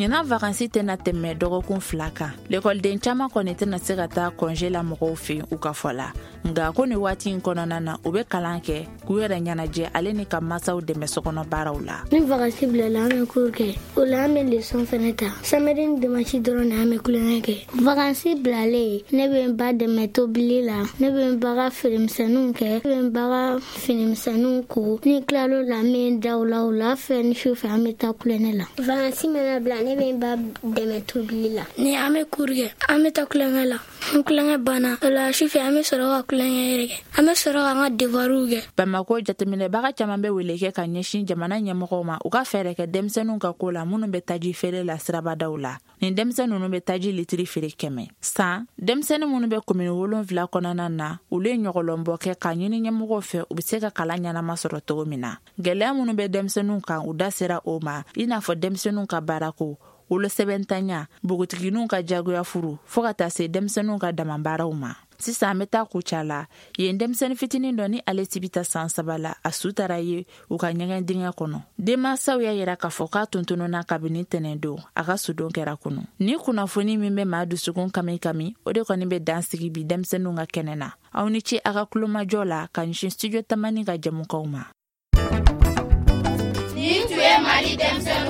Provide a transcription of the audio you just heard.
Ɲina vacances tɛna tɛmɛ dɔgɔkun 2 kan. L'école caman kɔni tɛna se ka taa congé la mɔgɔw fɛ u ka fɔ la. Nga ko ni waati in kɔnɔna na u bɛ kalan kɛ k'u yɛrɛ ɲɛnajɛ ale ni ka masaw dɛmɛ sokɔnɔ baaraw la. Ni vacances bilala an bɛ cours kɛ. O la an bɛ leçon fɛnɛ ta. Samedi ni dimanche dɔrɔn de an bɛ kulonkɛ kɛ. Vacances bilalen ne bɛ n ba dɛmɛ tobili la. Ne bɛ n ba ka feeremisɛnninw kɛ. Ne bɛ n ba ka finimisɛnninw ko. Ni kilalo la n bɛ n da o la o la fɛ ni su fɛ an bɛ taa kulonkɛ la. Vacances mana bila ne bɛ n ba dɛmɛ tobili la. Ni an bɛ cours kɛ an bɛ taa kulonkɛ la. Ni kulonkɛ banna o la su fɛ an bɛ sɔrɔ ka kulonkɛ yɛrɛ kɛ. An bɛ sɔrɔ ka an ka devoirs kɛ. Bamako jateminɛbaga caman bɛ wele kɛ ka ɲɛsin jamana ɲɛmɔgɔw ma u ka fɛɛrɛ kɛ denmisɛnninw ka ko la minnu bɛ taji feere la sirabadaw la. Nin denmisɛnnin ninnu bɛ taji litiri feere 100. San denmisɛnnin minnu bɛ commune 7 kɔnɔna na olu ye ɲɔgɔlɔnbɔ kɛ ka ɲini ɲɛmɔgɔw fɛ u bɛ se ka kalan ɲɛnama sɔrɔ cogo min na. Gɛlɛya minnu bɛ denmisɛnninw kan u da sera o ma i n'a fɔ denmisɛnninw ka baarako wolo sɛbɛntanya bogotigininw ka jagoya furu fo ka taa se denmisɛnninw ka damabaaraw ma. Sisan an bɛ taa kuca la yen denmisɛnnin fitinin dɔ ni ale tibita san 3 la a su tara ye u ka ɲɛgɛn dingɛ kɔnɔ. Denmansaw y'a yira k'a fɔ k'a tuntununa kabini tɛnɛn don a ka sudon kɛra kunu. Ni kunnafoni min bɛ maa dusukun kami o de kɔni bɛ dan sigi bi denmisɛnninw ka kɛnɛ na. Aw ni ce a ka kulomajɔ la ka ɲɛsin studio tamani ka jɛmukaw ma. Ni tu ye Mali denmisɛnninw